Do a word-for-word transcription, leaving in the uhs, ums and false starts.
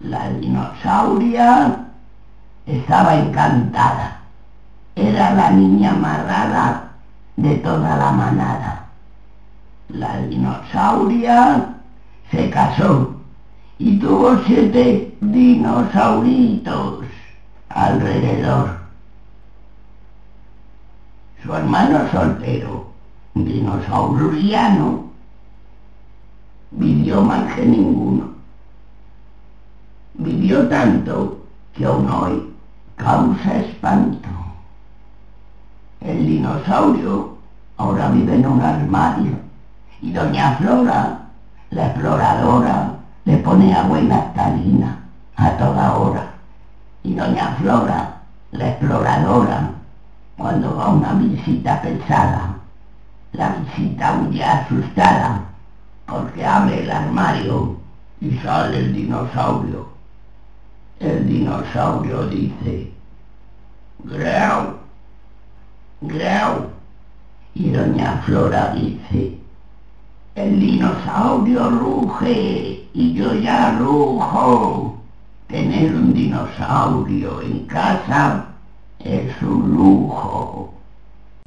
La dinosauria estaba encantada. Era la niña más rara de toda la manada. La dinosauria se casó y tuvo siete dinosauritos alrededor. Su hermano soltero, dinosauriano, vivió más que ninguno. Vivió tanto que aún hoy causa espanto. El dinosaurio ahora vive en un armario y doña Flora, la exploradora, le pone agua y naftalina a toda hora. Y doña Flora, la exploradora, cuando va a una visita pesada, la visita huye asustada porque abre el armario y sale el dinosaurio. El dinosaurio dice: ¡Grau! ¡Grau! Y doña Flora dice: el dinosaurio ruge y yo ya rujo. Tener un dinosaurio en casa es un lujo.